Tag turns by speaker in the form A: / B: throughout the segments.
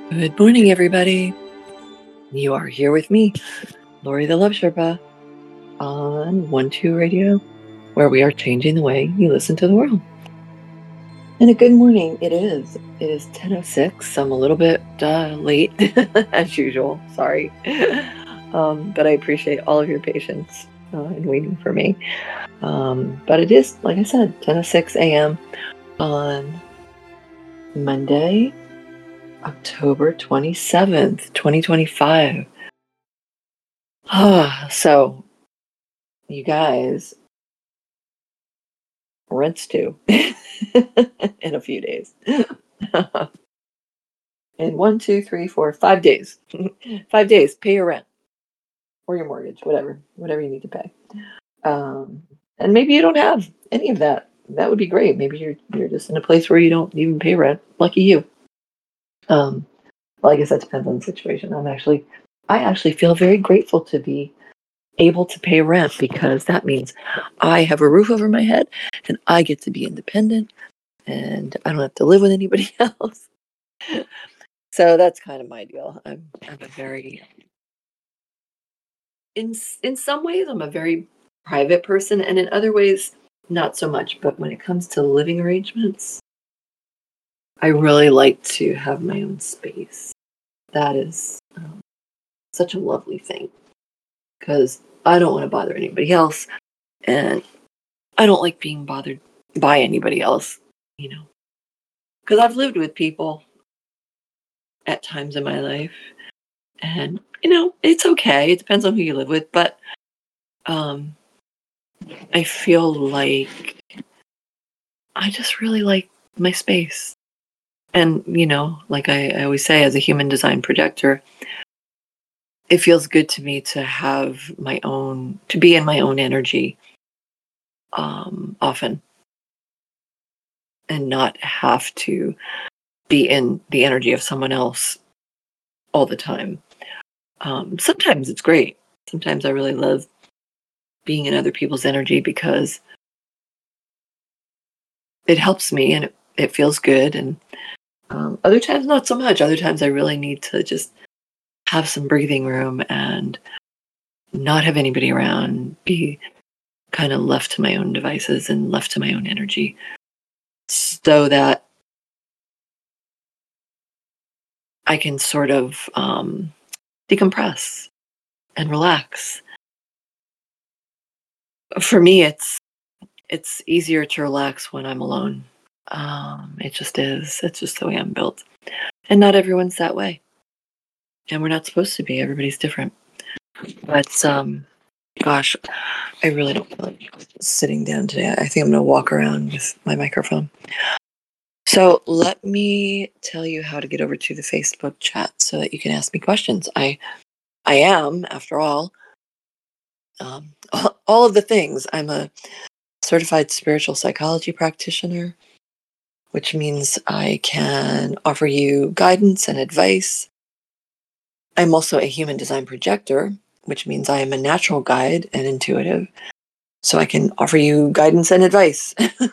A: Good morning, everybody. You are here with me, Lori the Love Sherpa, on 1-2 Radio, where we are changing the way you listen to the world. And a good morning it is. It is 10:06. I'm a little bit late, as usual. Sorry. But I appreciate all of your patience in waiting for me. But it is, like I said, 10:06 a.m. on Monday, October 27th, 2025. So, you guys, rent's due in a few days. In 1, 2, 3, 4, 5 days. 5 days, pay your rent or your mortgage, whatever you need to pay. And maybe you don't have any of that. That would be great. Maybe you're just in a place where you don't even pay rent. Lucky you. Well, I guess that depends on the situation. I actually feel very grateful to be able to pay rent, because that means I have a roof over my head and I get to be independent and I don't have to live with anybody else. So that's kind of my deal. I'm a very, in some ways, I'm a very private person, and in other ways, not so much. But when it comes to living arrangements, I really like to have my own space. That is such a lovely thing, because I don't want to bother anybody else, and I don't like being bothered by anybody else, because I've lived with people at times in my life, and it's okay. It depends on who you live with, but I feel like I just really like my space. And like I always say, as a human design projector, it feels good to me to have to be in my own energy often, and not have to be in the energy of someone else all the time. Sometimes it's great. Sometimes I really love being in other people's energy, because it helps me and it feels good. And other times, not so much. Other times I really need to just have some breathing room and not have anybody around, be kind of left to my own devices and left to my own energy, so that I can sort of decompress and relax. For me, it's easier to relax when I'm alone. It just is. It's just the way I'm built. And not everyone's that way. And we're not supposed to be. Everybody's different. But gosh, I really don't feel like sitting down today. I think I'm going to walk around with my microphone. So let me tell you how to get over to the Facebook chat so that you can ask me questions. I am, after all of the things. I'm a certified spiritual psychology practitioner, which means I can offer you guidance and advice. I'm also a human design projector, which means I am a natural guide and intuitive. So I can offer you guidance and advice.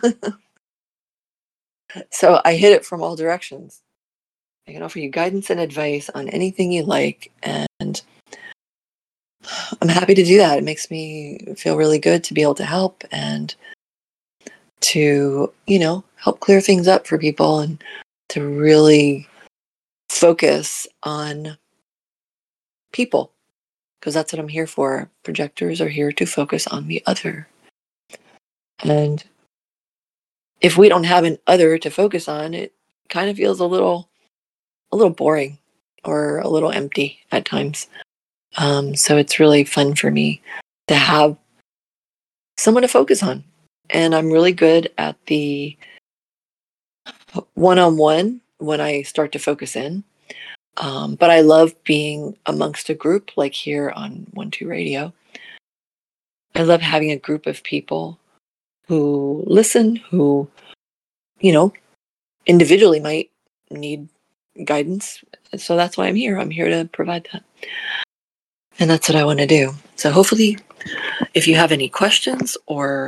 A: So I hit it from all directions. I can offer you guidance and advice on anything you like, and I'm happy to do that. It makes me feel really good to be able to help and to, help clear things up for people, and to really focus on people, because that's what I'm here for. Projectors are here to focus on the other. And if we don't have an other to focus on, it kind of feels a little boring or a little empty at times. So it's really fun for me to have someone to focus on. And I'm really good at the one-on-one when I start to focus in. But I love being amongst a group, like here on 1-2 Radio. I love having a group of people who listen, who, individually might need guidance. So that's why I'm here. I'm here to provide that. And that's what I want to do. So hopefully, if you have any questions or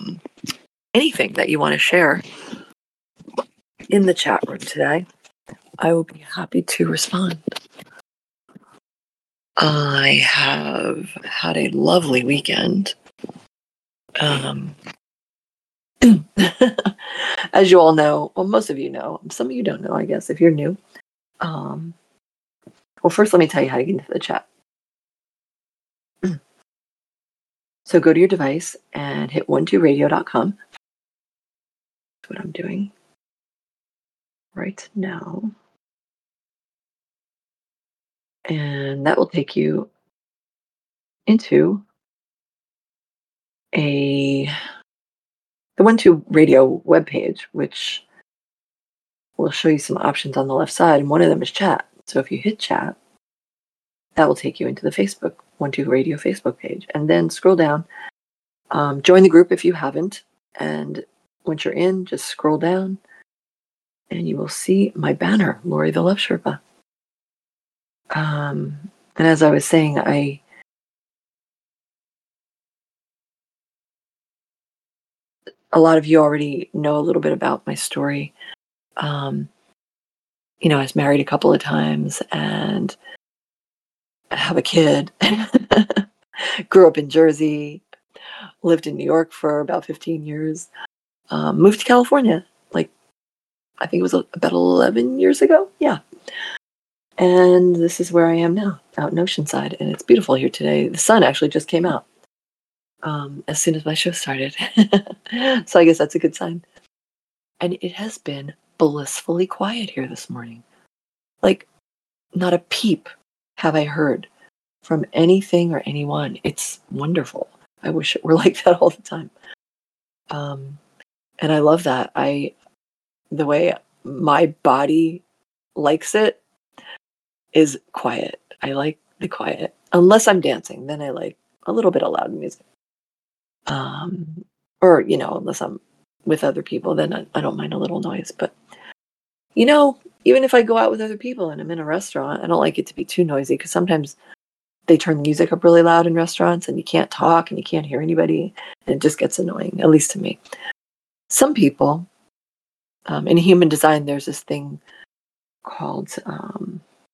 A: anything that you want to share in the chat room today, I will be happy to respond. I have had a lovely weekend. As you all know, well, most of you know, some of you don't know, I guess, if you're new. Well, first, let me tell you how to get into the chat. So go to your device and hit 12radio.com. That's what I'm doing right now. And that will take you into the 12 Radio webpage, which will show you some options on the left side. And one of them is chat. So if you hit chat, that will take you into the Facebook 12 Radio Facebook page. And then scroll down. Join the group if you haven't. And once you're in, just scroll down and you will see my banner, Lori the Love Sherpa. And as I was saying, a lot of you already know a little bit about my story. I was married a couple of times and I have a kid. Grew up in Jersey, lived in New York for about 15 years, moved to California, I think it was about 11 years ago. Yeah. And this is where I am now, out in Oceanside. And it's beautiful here today. The sun actually just came out as soon as my show started. So I guess that's a good sign. And it has been blissfully quiet here this morning. Not a peep have I heard from anything or anyone. It's wonderful. I wish it were like that all the time. And I love that. The way my body likes it is quiet. I like the quiet. Unless I'm dancing, then I like a little bit of loud music. Or, unless I'm with other people, then I don't mind a little noise. But, even if I go out with other people and I'm in a restaurant, I don't like it to be too noisy because sometimes they turn the music up really loud in restaurants and you can't talk and you can't hear anybody. And it just gets annoying, at least to me. Some people, in human design, there's this thing called, what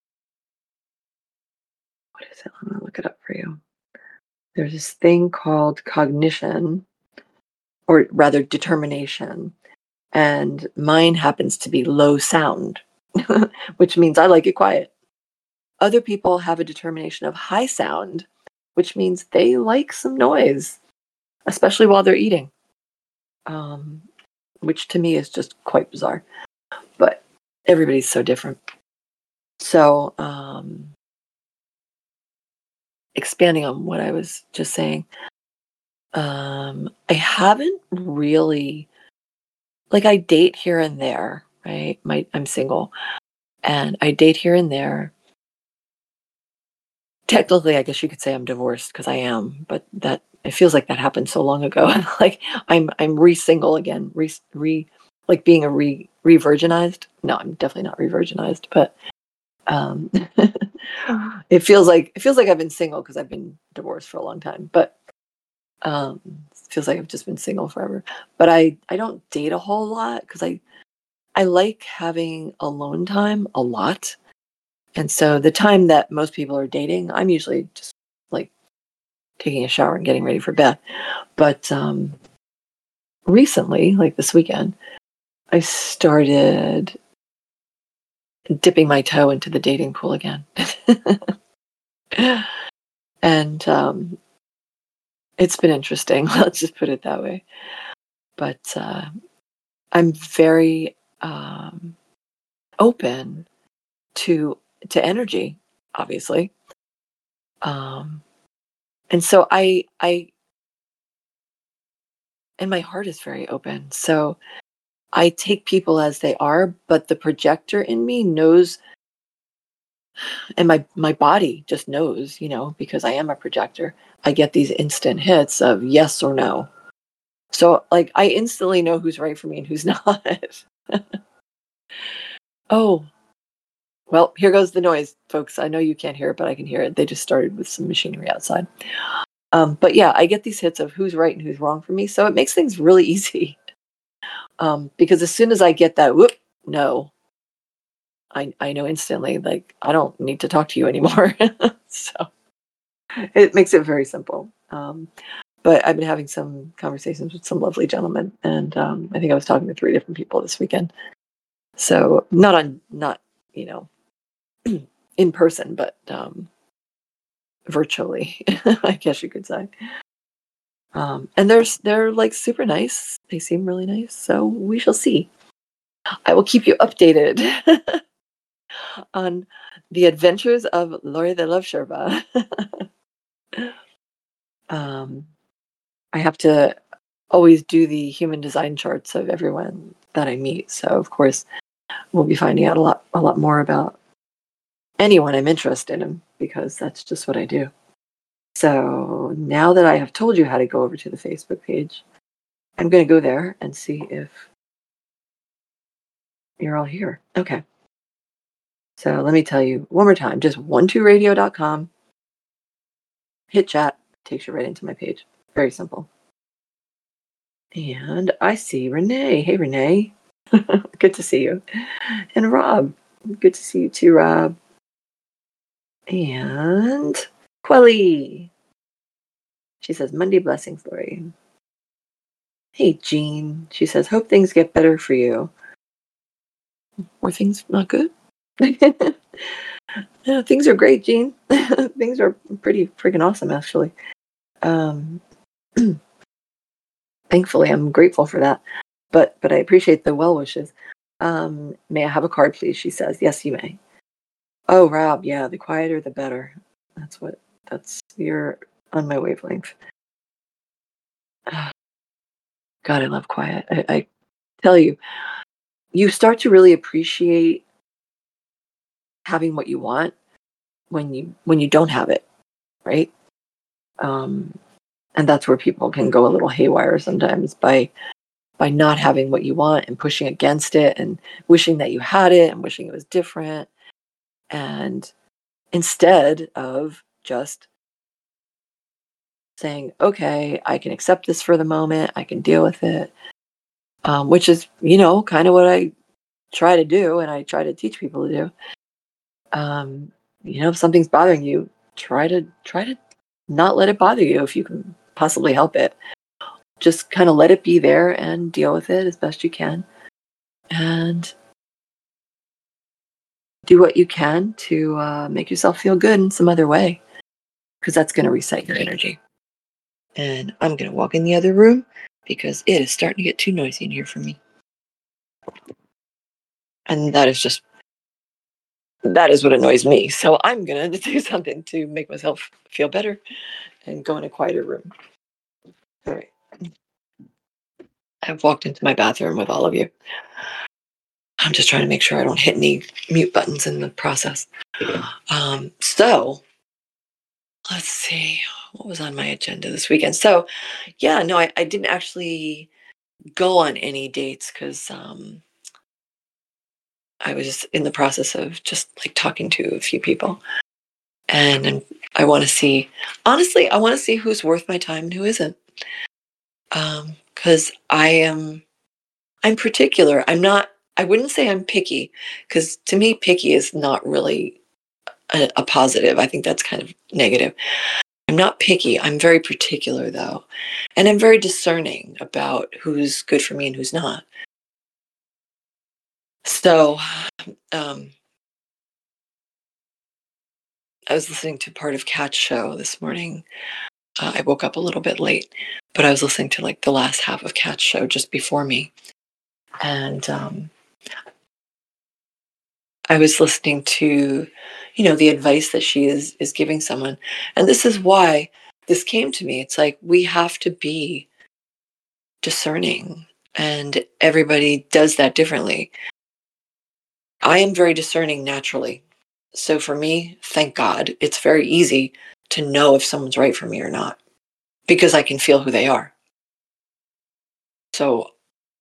A: is it? I'm going to look it up for you. There's this thing called cognition, or rather determination. And mine happens to be low sound, which means I like it quiet. Other people have a determination of high sound, which means they like some noise, especially while they're eating, which to me is just quite bizarre. But everybody's so different. So, expanding on what I was just saying, I haven't really, I date here and there, right? I'm single, and I date here and there. Technically, I guess you could say I'm divorced because I am, but that it feels like that happened so long ago. I'm re-single again, being a re-virginized. No, I'm definitely not re-virginized, but it feels like I've been single because I've been divorced for a long time, but it feels like I've just been single forever. But I don't date a whole lot because I like having alone time a lot. And so the time that most people are dating, I'm usually just taking a shower and getting ready for bed. But recently, this weekend, I started dipping my toe into the dating pool again. And it's been interesting. Let's just put it that way. But I'm very open to energy, obviously. And so and my heart is very open. So I take people as they are, but the projector in me knows, and my body just knows, because I am a projector. I get these instant hits of yes or no. So I instantly know who's right for me and who's not. Oh, well, here goes the noise, folks. I know you can't hear it, but I can hear it. They just started with some machinery outside. But yeah, I get these hits of who's right and who's wrong for me. So it makes things really easy. Because as soon as I get that, whoop, no, I know instantly, like, I don't need to talk to you anymore. So it makes it very simple. But I've been having some conversations with some lovely gentlemen, and I think I was talking to 3 different people this weekend. So not you know in person, but virtually, I guess you could say. And they're like super nice. They seem really nice. So we shall see. I will keep you updated on the adventures of Lori the Love Sherpa. um, I have to always do the human design charts of everyone that I meet. So of course we'll be finding out a lot more about anyone I'm interested in, because that's just what I do. So now that I have told you how to go over to the Facebook page, I'm going to go there and see if you're all here. Okay. So let me tell you one more time, just 12radio.com, hit chat, takes you right into my page. Very simple. And I see Renee. Hey, Renee. Good to see you. And Rob. Good to see you too, Rob. And Quelly. She says, Monday blessings, Lori. Hey, Jean. She says, hope things get better for you. Were things not good? Yeah, things are great, Jean. Things are pretty freaking awesome, actually. Thankfully, I'm grateful for that. But I appreciate the well wishes. May I have a card, please? She says, yes, you may. Oh, Rob, yeah, the quieter the better. You're on my wavelength. God, I love quiet. I tell you, you start to really appreciate having what you want when you don't have it, right? Um, and that's where people can go a little haywire sometimes by not having what you want and pushing against it and wishing that you had it and wishing it was different. And instead of just saying, okay, I can accept this for the moment, I can deal with it, which is, kind of what I try to do and I try to teach people to do. If something's bothering you, try to not let it bother you if you can possibly help it. Just kind of let it be there and deal with it as best you can. And do what you can to make yourself feel good in some other way, because that's going to reset your energy. And I'm going to walk in the other room because it is starting to get too noisy in here for me. And that is what annoys me. So I'm going to do something to make myself feel better and go in a quieter room. All right. I've walked into my bathroom with all of you. I'm just trying to make sure I don't hit any mute buttons in the process. So let's see what was on my agenda this weekend. So yeah, no, I didn't actually go on any dates because I was just in the process of just like talking to a few people. And I want to see, honestly, I want to see who's worth my time and who isn't. Because I'm particular. I wouldn't say I'm picky, because to me, picky is not really a positive. I think that's kind of negative. I'm not picky. I'm very particular, though. And I'm very discerning about who's good for me and who's not. So I was listening to part of Cat's show this morning. I woke up a little bit late, but I was listening to like the last half of Cat's show just before me. And I was listening to, the advice that she is giving someone. And this is why this came to me. It's like we have to be discerning, and everybody does that differently. I am very discerning naturally. So for me, thank God, it's very easy to know if someone's right for me or not, because I can feel who they are. So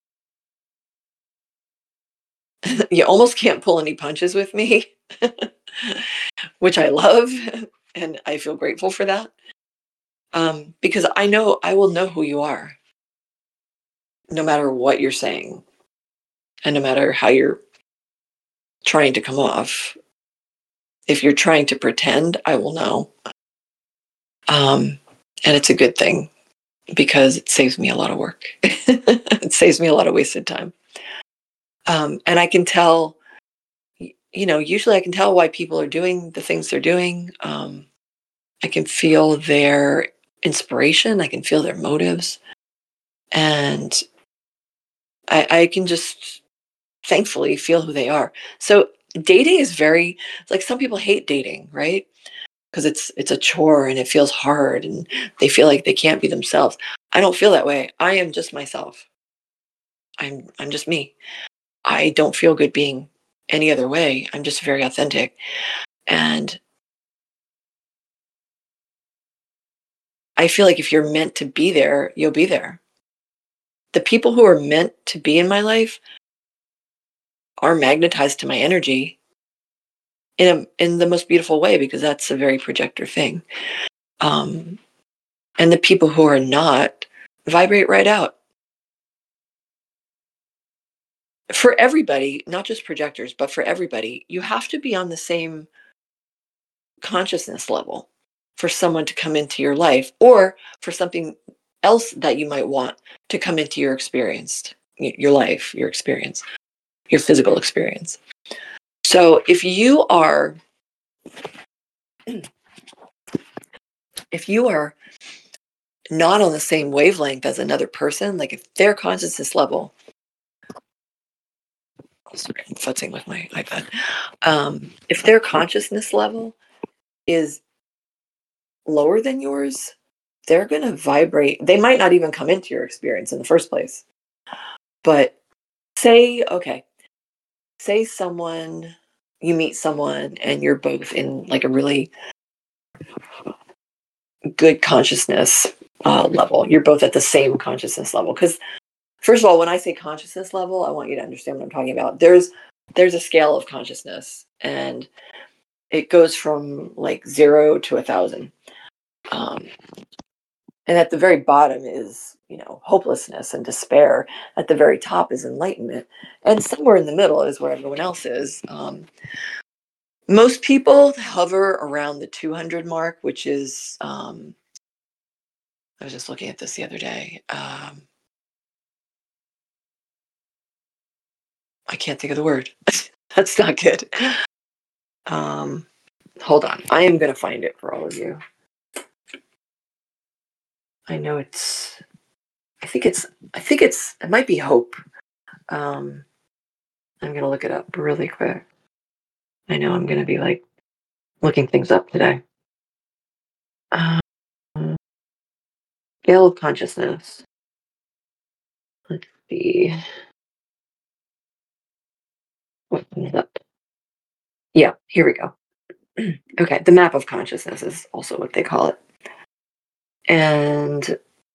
A: you almost can't pull any punches with me, which I love, and I feel grateful for that. Because I know I will know who you are, no matter what you're saying, and no matter how you're trying to come off. If you're trying to pretend, I will know. And it's a good thing because it saves me a lot of work. It saves me a lot of wasted time. And I can tell, usually I can tell why people are doing the things they're doing. I can feel their inspiration. I can feel their motives. And I can just thankfully feel who they are. So dating is very, like, some people hate dating, right? Because it's a chore and it feels hard and they feel like they can't be themselves. I don't feel that way. I am just myself. I'm just me. I don't feel good being any other way. I'm just very authentic. And I feel like if you're meant to be there, you'll be there. The people who are meant to be in my life are magnetized to my energy in the most beautiful way, because that's a very projector thing. And the people who are not vibrate right out. For everybody, not just projectors, but for everybody, you have to be on the same consciousness level for someone to come into your life, or for something else that you might want to come into your experience, your life, your experience, your physical experience. So if you are not on the same wavelength as another person, like if their consciousness level, sorry, I'm futzing with my iPad. If their consciousness level is lower than yours, they're going to vibrate. They might not even come into your experience in the first place. But okay, say you meet someone and you're both in like a really good consciousness level. You're both at the same consciousness level. Because first of all, when I say consciousness level, I want you to understand what I'm talking about. There's a scale of consciousness, and it goes from like 0 to 1,000. And at the very bottom is, hopelessness and despair. At the very top is enlightenment. And somewhere in the middle is where everyone else is. Most people hover around the 200 mark, which is, I was just looking at this the other day. I can't think of the word. That's not good. Hold on. I am going to find it for all of you. I know it might be hope. I'm going to look it up really quick. I know I'm going to be like looking things up today. Scale of consciousness. Let's see. What comes up? Yeah, here we go. Okay, the map of consciousness is also what they call it. And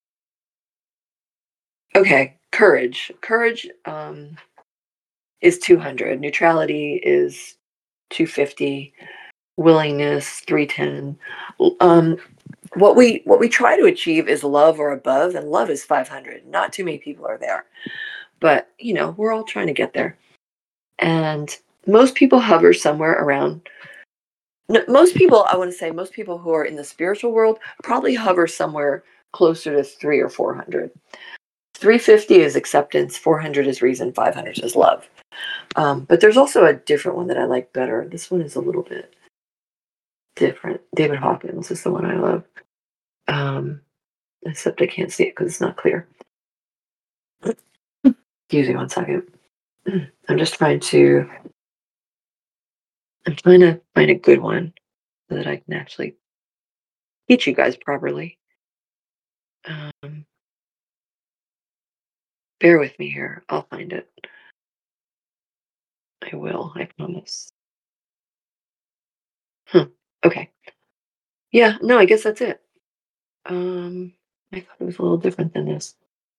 A: okay, courage. Courage is 200. Neutrality is 250. Willingness 310. What we try to achieve is love or above, and love is 500. Not too many people are there, but we're all trying to get there. And most people hover somewhere around. Most people, I want to say, most people who are in the spiritual world probably hover somewhere closer to 3 or 400. 350 is acceptance, 400 is reason, 500 is love. But there's also a different one that I like better. This one is a little bit different. David Hawkins is the one I love. Except I can't see it because it's not clear. Excuse me one second. I'm trying to find a good one so that I can actually teach you guys properly. Bear with me here. I'll find it. I will, I promise. Okay. Yeah, no, I guess that's it. I thought it was a little different than this.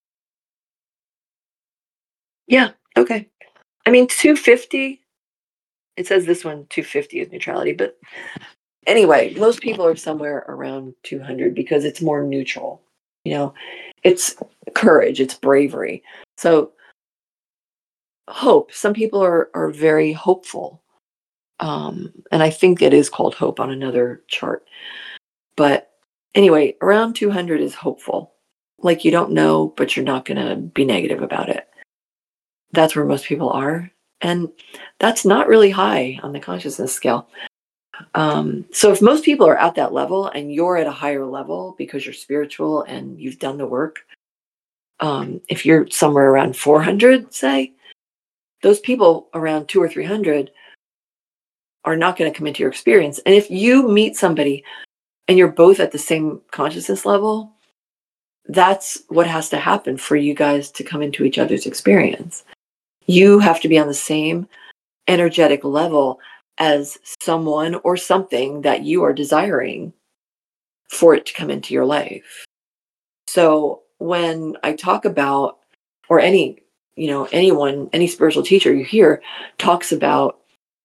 A: Yeah, okay. I mean, 250, it says this one, 250 is neutrality, but anyway, most people are somewhere around 200 because it's more neutral. It's courage, it's bravery. So hope. Some people are very hopeful. And I think it is called hope on another chart. But anyway, around 200 is hopeful. Like you don't know, but you're not going to be negative about it. That's where most people are. And that's not really high on the consciousness scale. So if most people are at that level and you're at a higher level because you're spiritual and you've done the work, if you're somewhere around 400, say, those people around 200 or 300 are not going to come into your experience. And if you meet somebody and you're both at the same consciousness level, that's what has to happen for you guys to come into each other's experience. You have to be on the same energetic level as someone or something that you are desiring for it to come into your life. So when I talk about, or anyone, any spiritual teacher you hear talks about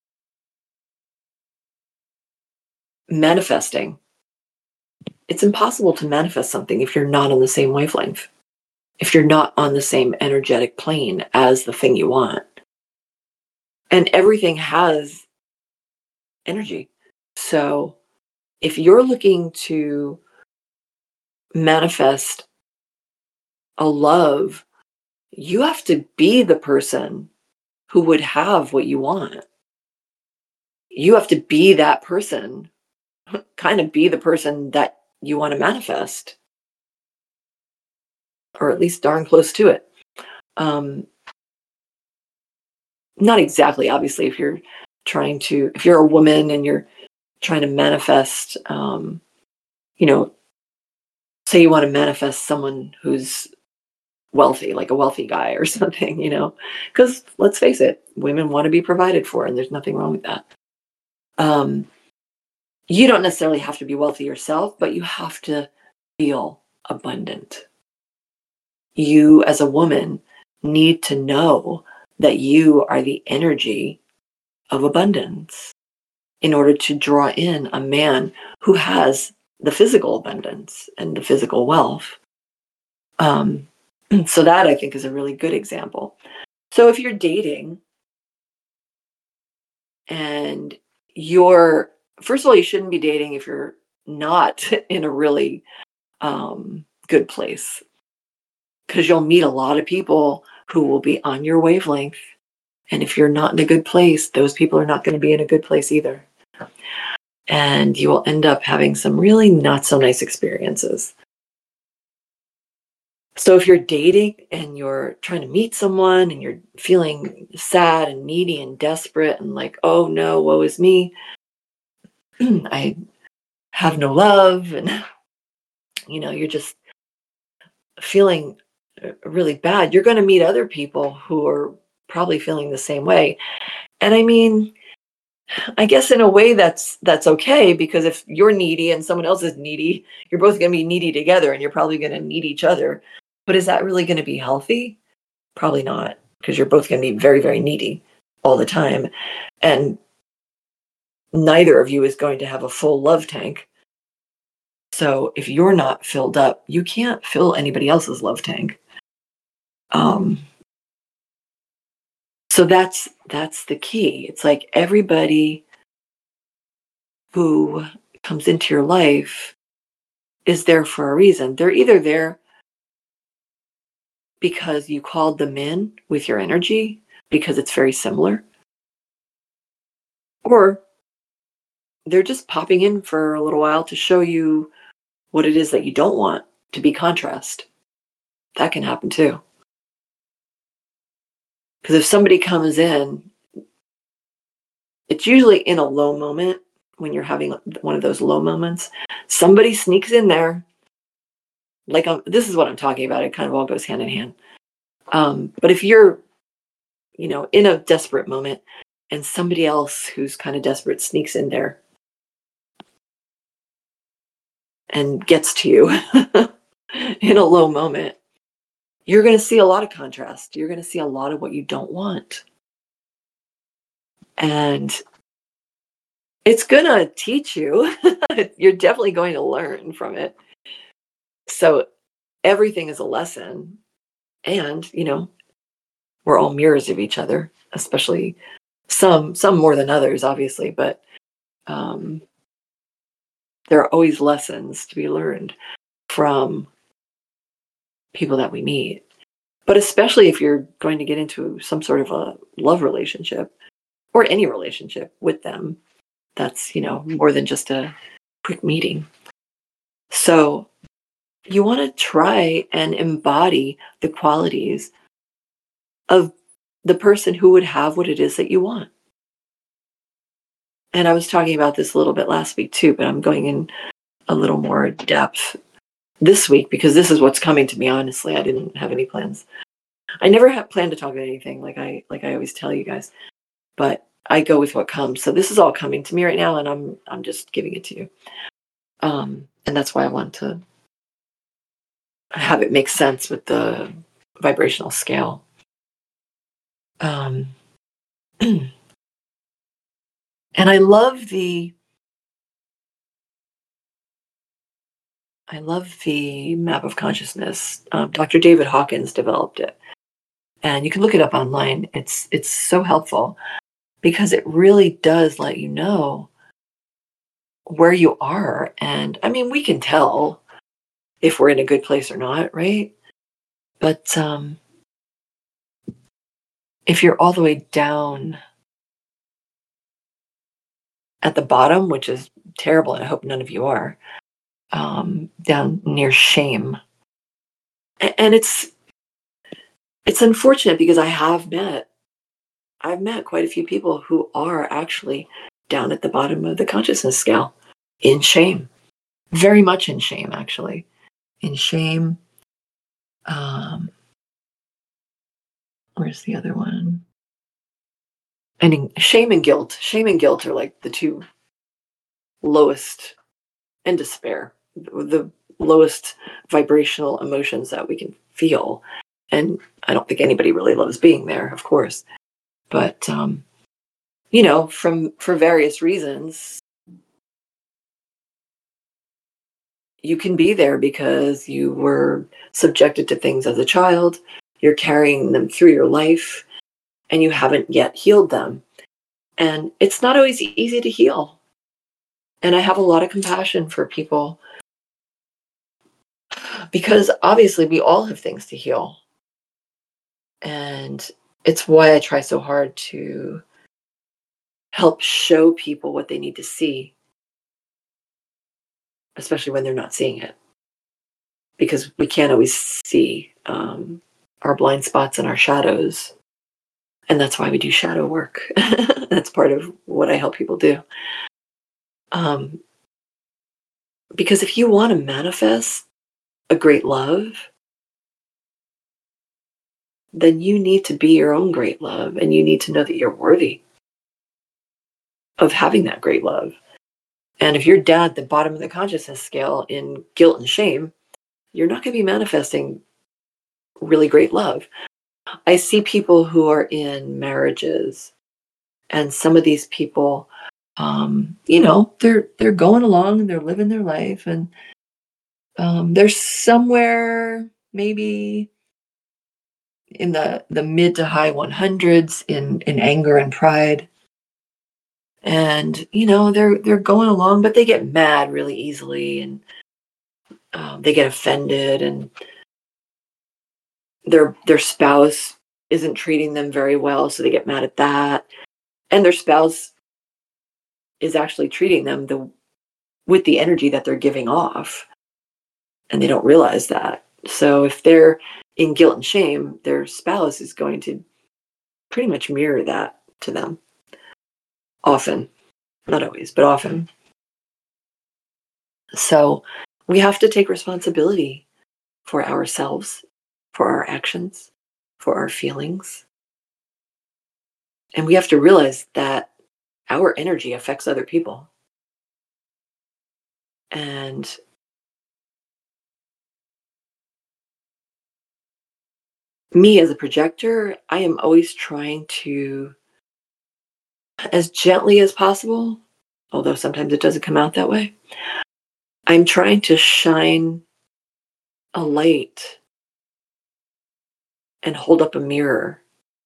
A: manifesting, it's impossible to manifest something if you're not on the same wavelength, if you're not on the same energetic plane as the thing you want. And everything has energy. So if you're looking to manifest a love, you have to be the person who would have what you want. You have to be that person, kind of be the person that you want to manifest, or at least darn close to it. Not exactly, obviously, if you're a woman and you're trying to manifest, say you want to manifest someone who's wealthy, like a wealthy guy or something, because let's face it, women want to be provided for, and there's nothing wrong with that. You don't necessarily have to be wealthy yourself, but you have to feel abundant. You, as a woman, need to know that you are the energy of abundance in order to draw in a man who has the physical abundance and the physical wealth. So that, I think, is a really good example. So if you're dating and first of all, you shouldn't be dating if you're not in a really good place, because you'll meet a lot of people who will be on your wavelength. And if you're not in a good place, those people are not going to be in a good place either. And you will end up having some really not so nice experiences. So if you're dating and you're trying to meet someone and you're feeling sad and needy and desperate and like, oh no, woe is me, I have no love, and you're just feeling really bad, you're going to meet other people who are probably feeling the same way. And I mean, I guess in a way that's okay, because if you're needy and someone else is needy, you're both going to be needy together and you're probably going to need each other. But is that really going to be healthy? Probably not, because you're both going to be very, very needy all the time. And neither of you is going to have a full love tank. So if you're not filled up, you can't fill anybody else's love tank. So that's the key. It's like everybody who comes into your life is there for a reason. They're either there because you called them in with your energy because it's very similar, or they're just popping in for a little while to show you what it is that you don't want, to be contrast. That can happen too. Because if somebody comes in, it's usually in a low moment, when you're having one of those low moments. Somebody sneaks in there. Like, this is what I'm talking about. It kind of all goes hand in hand. But if you're, in a desperate moment and somebody else who's kind of desperate sneaks in there and gets to you in a low moment, you're going to see a lot of contrast. You're going to see a lot of what you don't want. And it's going to teach you. You're definitely going to learn from it. So everything is a lesson. And, we're all mirrors of each other, especially some more than others, obviously, but um, there are always lessons to be learned from people that we meet. But especially if you're going to get into some sort of a love relationship or any relationship with them, that's, more than just a quick meeting. So you want to try and embody the qualities of the person who would have what it is that you want. And I was talking about this a little bit last week too, but I'm going in a little more depth this week because this is what's coming to me. Honestly, I didn't have any plans. I never had planned to talk about anything, like I always tell you guys, but I go with what comes. So this is all coming to me right now, and I'm just giving it to you. And that's why I want to have it make sense with the vibrational scale. Um, and I love the map of consciousness. Dr. David Hawkins developed it, and you can look it up online. It's so helpful because it really does let you know where you are. And I mean, we can tell if we're in a good place or not, right? But if you're all the way down at the bottom, which is terrible, and I hope none of you are, down near shame, and it's unfortunate because I've met quite a few people who are actually down at the bottom of the consciousness scale in shame, very much in shame, actually, in shame. Where's the other one? And in shame and guilt. Shame and guilt are like the two lowest, and despair, the lowest vibrational emotions that we can feel. And I don't think anybody really loves being there, of course. But for various reasons, you can be there because you were subjected to things as a child. You're carrying them through your life, and you haven't yet healed them. And it's not always easy to heal. And I have a lot of compassion for people because obviously we all have things to heal. And it's why I try so hard to help show people what they need to see, especially when they're not seeing it. Because we can't always see our blind spots and our shadows. And that's why we do shadow work. That's part of what I help people do. Because if you want to manifest a great love, then you need to be your own great love, and you need to know that you're worthy of having that great love. And if you're down at the bottom of the consciousness scale in guilt and shame, you're not going to be manifesting really great love. I see people who are in marriages, and some of these people, they're going along and they're living their life, and they're somewhere maybe in the mid to high 100s in anger and pride. And they're going along, but they get mad really easily, and they get offended, and their spouse isn't treating them very well, so they get mad at that. And their spouse is actually treating them with the energy that they're giving off, and they don't realize that. So if they're in guilt and shame, their spouse is going to pretty much mirror that to them. Often. Not always, but often. So we have to take responsibility for ourselves, for our actions, for our feelings. And we have to realize that our energy affects other people. And me as a projector, I am always trying to, as gently as possible, although sometimes it doesn't come out that way, I'm trying to shine a light and hold up a mirror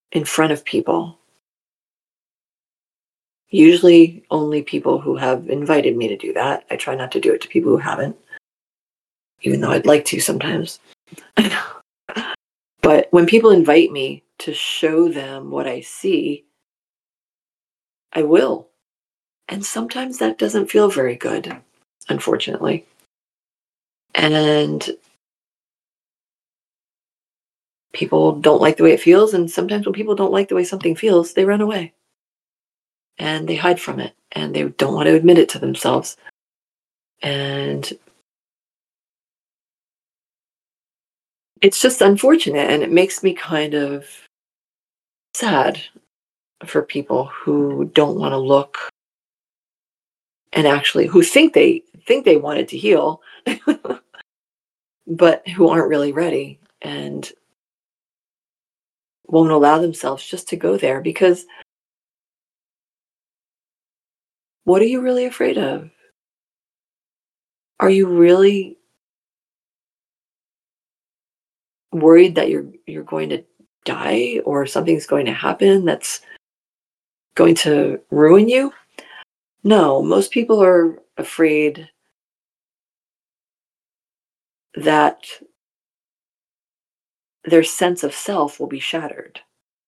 A: in front of people. Usually only people who have invited me to do that. I try not to do it to people who haven't, even though I'd like to sometimes. But when people invite me to show them what I see, I will. And sometimes that doesn't feel very good, unfortunately. And people don't like the way it feels. And sometimes when people don't like the way something feels, they run away and they hide from it and they don't want to admit it to themselves. And it's just unfortunate. And it makes me kind of sad for people who don't want to look and actually who think they wanted to heal, but who aren't really ready and won't allow themselves just to go there because what are you really afraid of? Are you really worried that you're going to die or something's going to happen that's going to ruin you? No, most people are afraid that their sense of self will be shattered.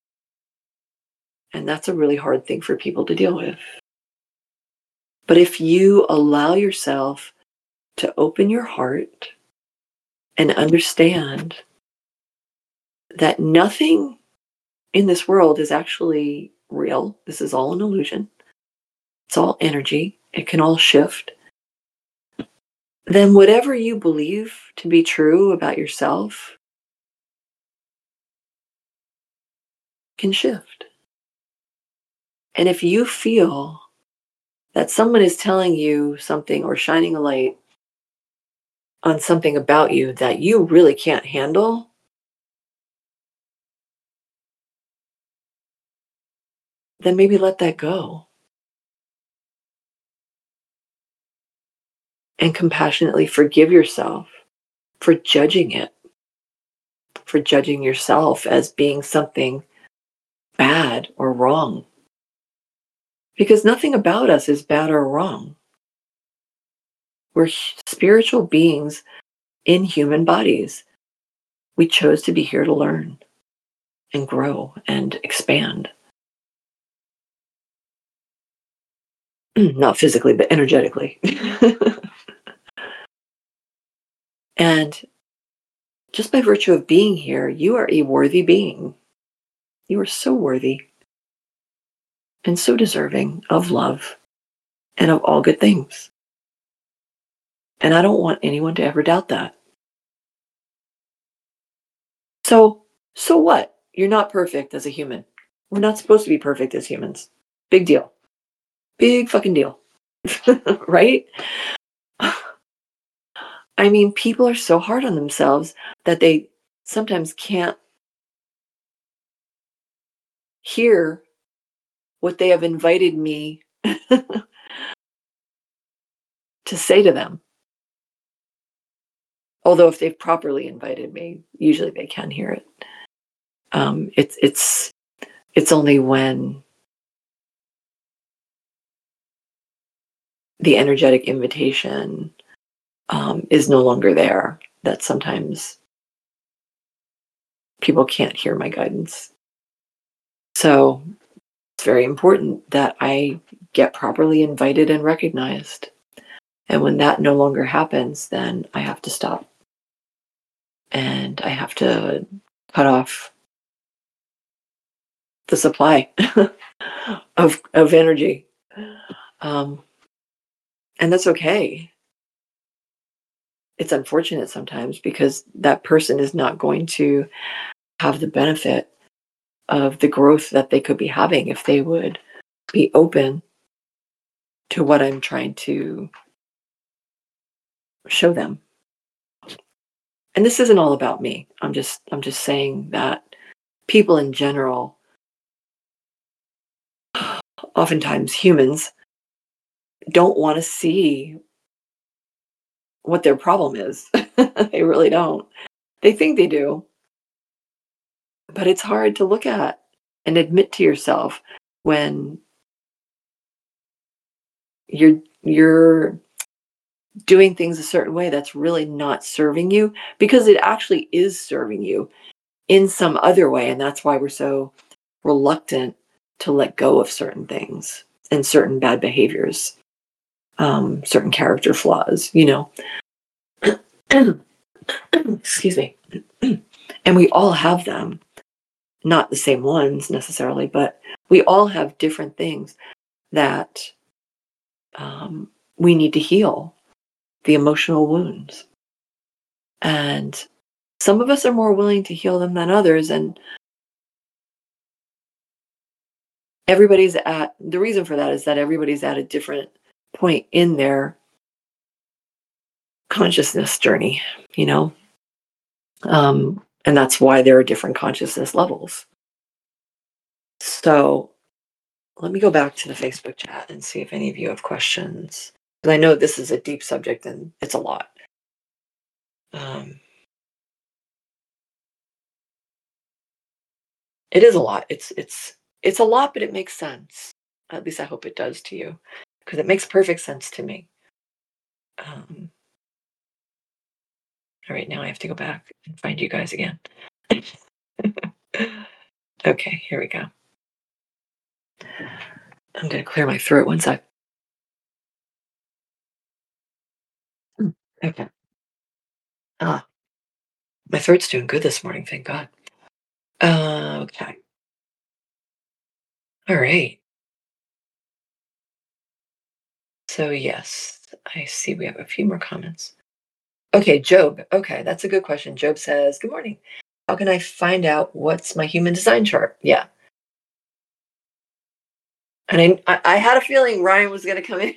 A: And that's a really hard thing for people to deal with. But if you allow yourself to open your heart and understand that nothing in this world is actually real, this is all an illusion, it's all energy, it can all shift, then whatever you believe to be true about yourself can shift. And if you feel that someone is telling you something or shining a light on something about you that you really can't handle, then maybe let that go and compassionately forgive yourself for judging it, for judging yourself as being something bad or wrong. Because nothing about us is bad or wrong. We're spiritual beings in human bodies. We chose to be here to learn and grow and expand. Not physically, but energetically. And just by virtue of being here, you are a worthy being. You are so worthy and so deserving of love and of all good things. And I don't want anyone to ever doubt that. So what? You're not perfect as a human. We're not supposed to be perfect as humans. Big deal. Big fucking deal. Right? I mean, people are so hard on themselves that they sometimes can't hear what they have invited me to say to them. Although if they've properly invited me, usually they can hear it. It's only when the energetic invitation is no longer there that sometimes people can't hear my guidance. So it's very important that I get properly invited and recognized. And when that no longer happens, then I have to stop. And I have to cut off the supply of energy. Um, and that's okay. It's unfortunate sometimes because that person is not going to have the benefit of the growth that they could be having if they would be open to what I'm trying to show them. And this isn't all about me. I'm just saying that people in general, oftentimes humans, don't want to see what their problem is. They really don't. They think they do, but it's hard to look at. and admit to yourself when you're doing things a certain way that's really not serving you, because it actually is serving you in some other way. And that's why we're so reluctant to let go of certain things and certain bad behaviors, certain character flaws, excuse me. And we all have them, not the same ones necessarily, but we all have different things that we need to heal, the emotional wounds. And some of us are more willing to heal them than others. And the reason for that is that everybody's at a different point in their consciousness journey, you know? And that's why there are different consciousness levels. So let me go back to the Facebook chat and see if any of you have questions. Because I know this is a deep subject and it's a lot. It is a lot. It's a lot, but it makes sense. At least I hope it does to you, because it makes perfect sense to me. All right, now I have to go back and find you guys again. Okay, here we go. I'm going to clear my throat one sec. Okay. My throat's doing good this morning, thank God. Okay. All right. So yes, I see we have a few more comments. Okay, Job. Okay, that's a good question. Job says, "Good morning. How can I find out what's my human design chart?" Yeah. And I had a feeling Ryan was going to come in.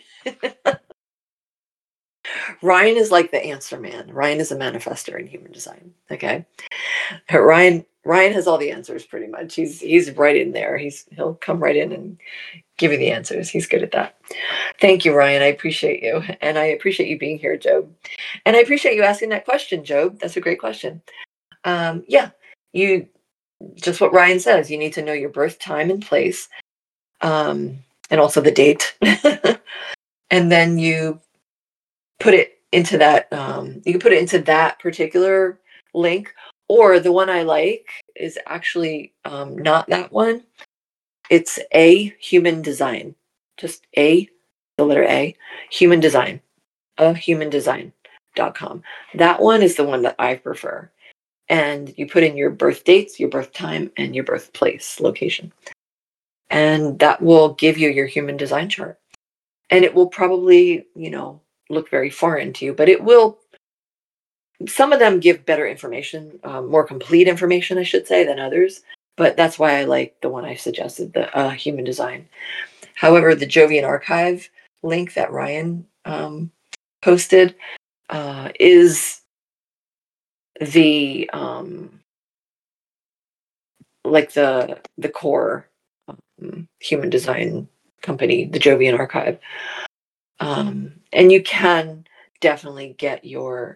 A: Ryan is like the answer man. Ryan is a manifester in human design. Okay. Ryan has all the answers pretty much. He's right in there. He'll come right in and give you the answers. He's good at that. Thank you, Ryan. I appreciate you. And I appreciate you being here, Job. And I appreciate you asking that question, Job. That's a great question. Yeah, you just what Ryan says, you need to know your birth time and place, and also the date. And then you put it into that, you can put it into that particular link, or the one I like is actually not that one. It's A Human Design, just the letter A, Human Design, ahumandesign.com. That one is the one that I prefer. And you put in your birth dates, your birth time, and your birthplace location. And that will give you your human design chart. And it will probably, look very foreign to you, but it will. Some of them give better information, more complete information, I should say, than others. But that's why I like the one I suggested, the human design. However, the Jovian archive link that Ryan posted is the like the core human design company, the Jovian archive. And you can definitely get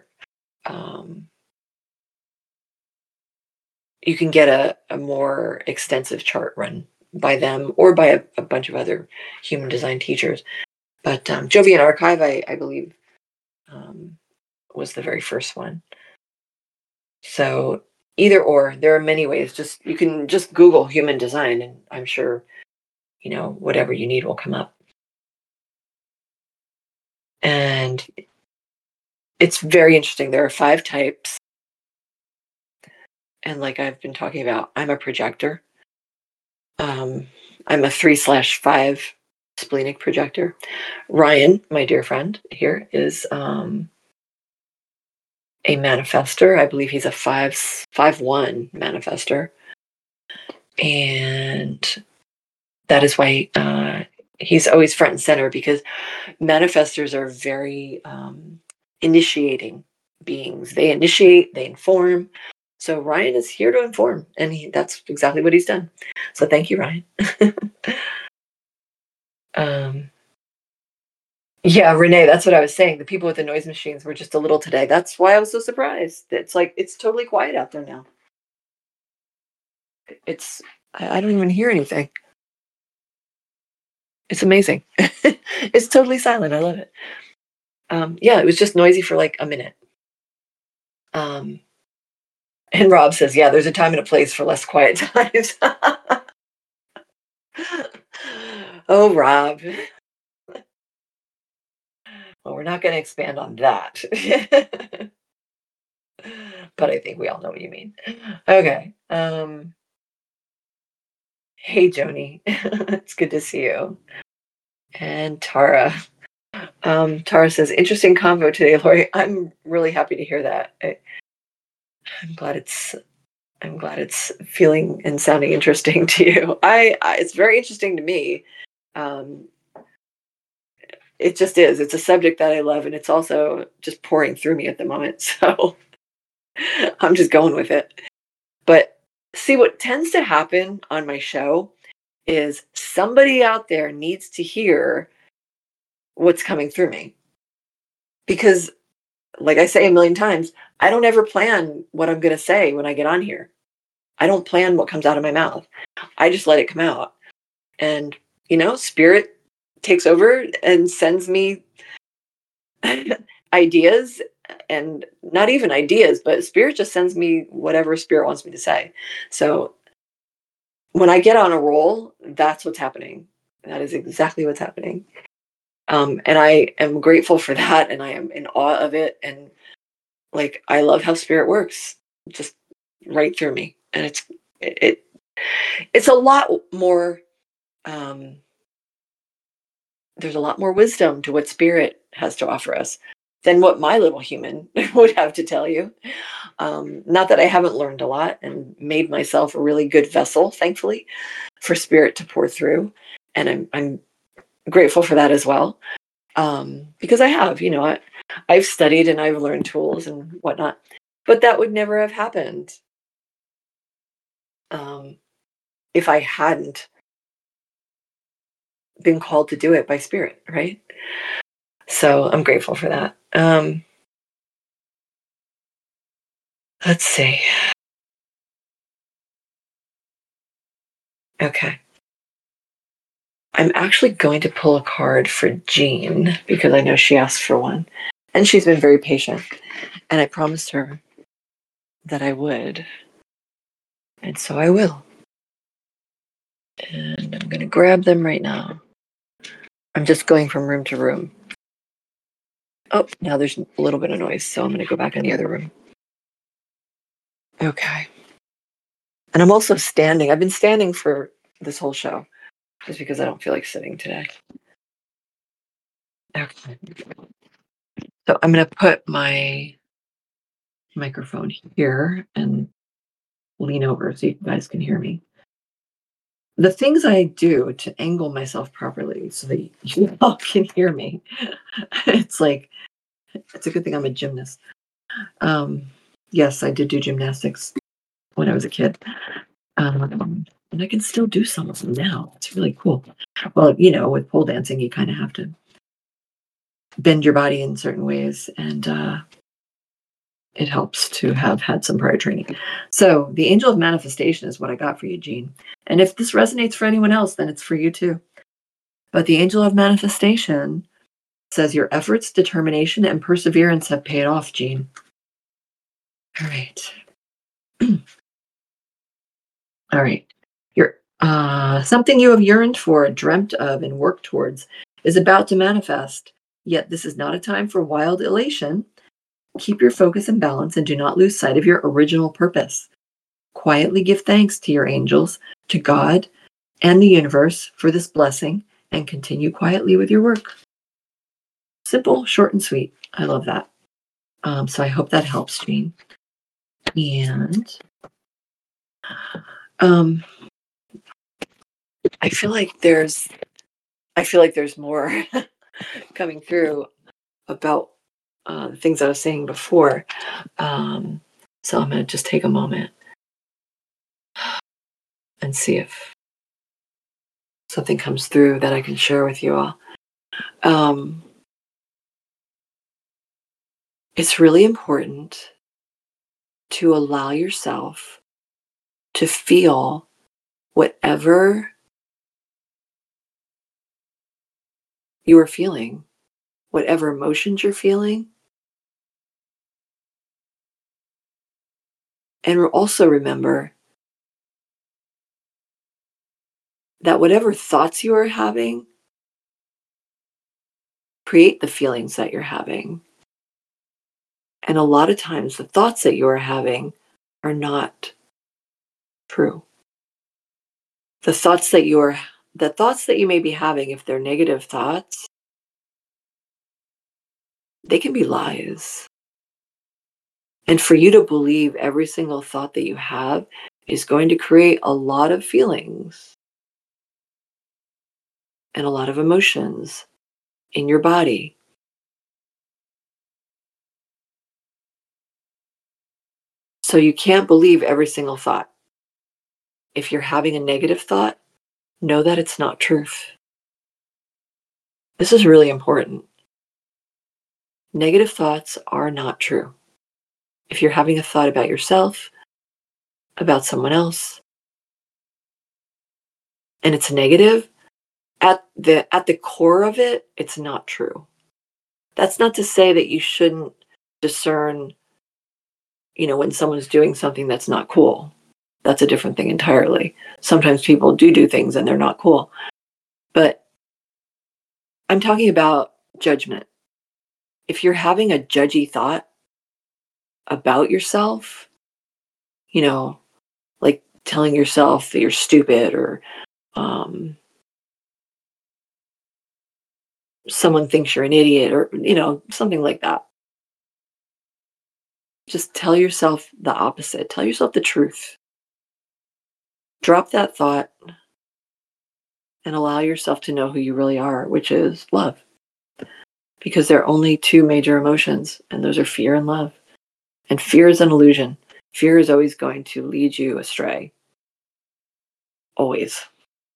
A: you can get a more extensive chart run by them or by a bunch of other human design teachers. But Jovian archive, I believe, was the very first one. So either or, there are many ways. You can just Google human design, and I'm sure whatever you need will come up. And it's very interesting. There are 5 types. And like I've been talking about, I'm a projector. I'm a 3/5 splenic projector. Ryan, my dear friend here, is a manifester. I believe he's a 5/1 manifester. And that is why he's always front and center, because manifestors are very initiating beings. They initiate, they inform. So Ryan is here to inform, and that's exactly what he's done. So thank you, Ryan. Yeah, Renee, that's what I was saying. The people with the noise machines were just a little today. That's why I was so surprised. It's totally quiet out there now. It's I don't even hear anything. It's amazing. It's totally silent. I love it. Yeah, it was just noisy for like a minute. Um, and Rob says, yeah, there's a time and a place for less quiet times. Oh, Rob. Well, we're not going to expand on that. But I think we all know what you mean. Okay. Hey, Joni. It's good to see you. And Tara. Tara says, interesting convo today, Lori. I'm really happy to hear that. I'm glad it's feeling and sounding interesting to you. It's very interesting to me. Um, it just is. It's a subject that I love, and it's also just pouring through me at the moment. So I'm just going with it. But see, what tends to happen on my show is somebody out there needs to hear what's coming through me. Because, like I say a million times, I don't ever plan what I'm going to say when I get on here. I don't plan what comes out of my mouth. I just let it come out. And, spirit takes over and sends me ideas, and not even ideas, but spirit just sends me whatever spirit wants me to say. So when I get on a roll, that's what's happening. That is exactly what's happening. And I am grateful for that. And I am in awe of it. And like, I love how spirit works just right through me. And it's a lot more, there's a lot more wisdom to what spirit has to offer us than what my little human would have to tell you. Not that I haven't learned a lot and made myself a really good vessel, thankfully, for spirit to pour through. And I'm grateful for that as well. Because I have, I've studied and I've learned tools and whatnot, but that would never have happened if I hadn't been called to do it by spirit, right? So I'm grateful for that. Let's see. Okay. I'm actually going to pull a card for Jean because I know she asked for one. And she's been very patient. And I promised her that I would. And so I will. And I'm going to grab them right now. I'm just going from room to room. Oh, now there's a little bit of noise, so I'm going to go back in the other room. Okay. And I'm also standing. I've been standing for this whole show just because I don't feel like sitting today. Okay. So I'm going to put my microphone here and lean over so you guys can hear me. The things I do to angle myself properly so that you all can hear me, it's a good thing I'm a gymnast. Yes, I did do gymnastics when I was a kid. And I can still do some of them now. It's really cool. Well, with pole dancing, you kind of have to bend your body in certain ways, and it helps to have had some prior training. So the angel of manifestation is what I got for you, Jean. And if this resonates for anyone else, then it's for you too. But the angel of manifestation says your efforts, determination, and perseverance have paid off, Jean. All right. All right. Something you have yearned for, dreamt of, and worked towards is about to manifest. Yet this is not a time for wild elation. Keep your focus and balance and do not lose sight of your original purpose. Quietly give thanks to your angels, to God, and the universe for this blessing, and continue quietly with your work. Simple, short, and sweet. I love that. So I hope that helps, Jean. And I feel like there's more coming through about the things I was saying before. So I'm going to just take a moment and see if something comes through that I can share with you all. It's really important to allow yourself to feel whatever you are feeling, whatever emotions you're feeling. And also remember that whatever thoughts you are having create the feelings that you're having. And a lot of times the thoughts that you are having are not true. The thoughts that you may be having, if they're negative thoughts, they can be lies. And for you to believe every single thought that you have is going to create a lot of feelings and a lot of emotions in your body. So you can't believe every single thought. If you're having a negative thought, know that it's not truth. This is really important. Negative thoughts are not true. If you're having a thought about yourself, about someone else, and it's negative, at the core of it, it's not true. That's not to say that you shouldn't discern, when someone's doing something that's not cool. That's a different thing entirely. Sometimes people do things and they're not cool. But I'm talking about judgment. If you're having a judgy thought about yourself, like telling yourself that you're stupid, or someone thinks you're an idiot, or, something like that. Just tell yourself the opposite. Tell yourself the truth. Drop that thought and allow yourself to know who you really are, which is love. Because there are only two major emotions, and those are fear and love. And fear is an illusion. Fear is always going to lead you astray. Always.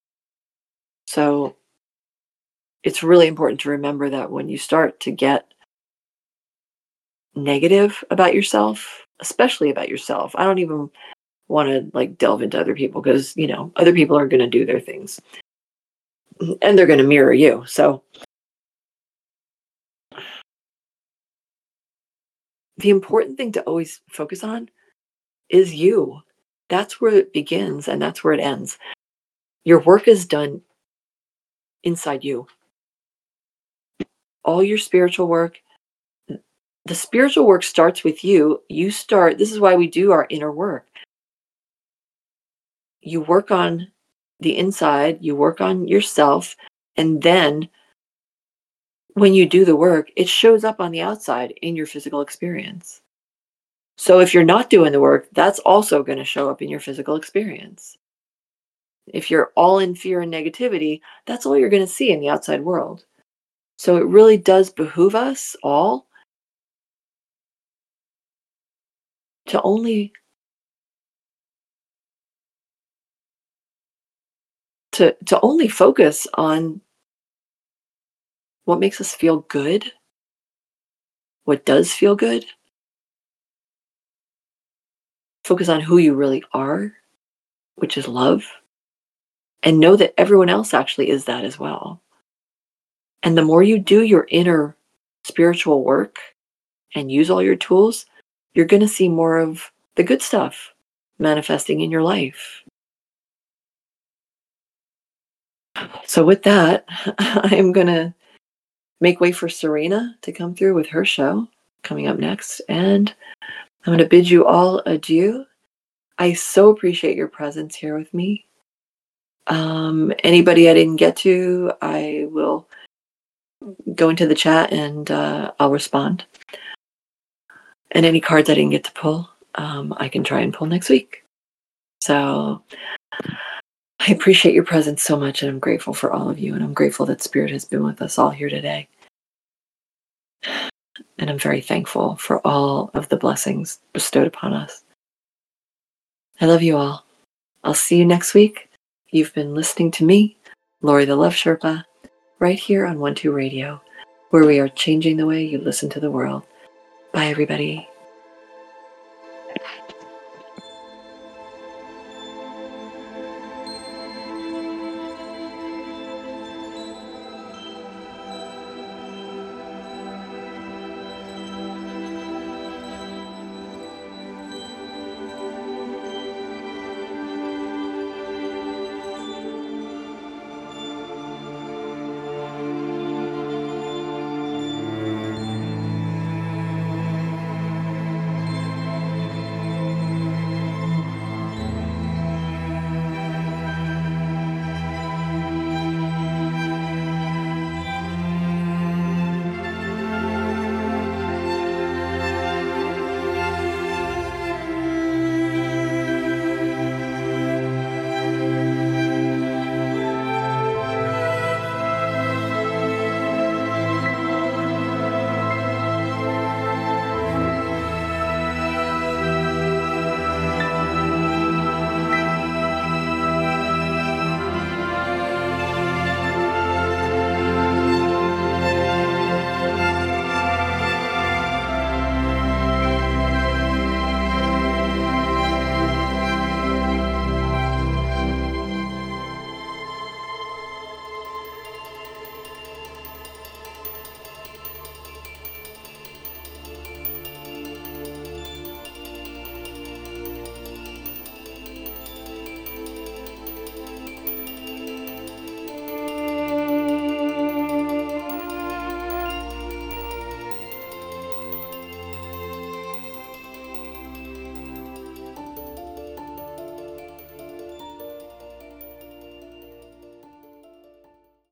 A: So it's really important to remember that when you start to get negative about yourself, especially about yourself, I don't even want to delve into other people, because, other people are going to do their things and they're going to mirror you. So the important thing to always focus on is you. That's where it begins and that's where it ends. Your work is done inside you. All your spiritual work, the spiritual work starts with you. This is why we do our inner work. You work on the inside, you work on yourself, and then when you do the work, it shows up on the outside in your physical experience. So if you're not doing the work, that's also going to show up in your physical experience. If you're all in fear and negativity, that's all you're going to see in the outside world. So it really does behoove us all to only focus on what makes us feel good, what does feel good. Focus on who you really are, which is love, and know that everyone else actually is that as well. And the more you do your inner spiritual work and use all your tools, you're going to see more of the good stuff manifesting in your life. So with that, I'm going to make way for Serena to come through with her show coming up next. And I'm going to bid you all adieu. I so appreciate your presence here with me. Anybody I didn't get to, I will go into the chat and I'll respond. And any cards I didn't get to pull, I can try and pull next week. So I appreciate your presence so much, and I'm grateful for all of you, and I'm grateful that Spirit has been with us all here today. And I'm very thankful for all of the blessings bestowed upon us. I love you all. I'll see you next week. You've been listening to me, Lori the Love Sherpa, right here on 1-2 Radio, where we are changing the way you listen to the world. Bye, everybody.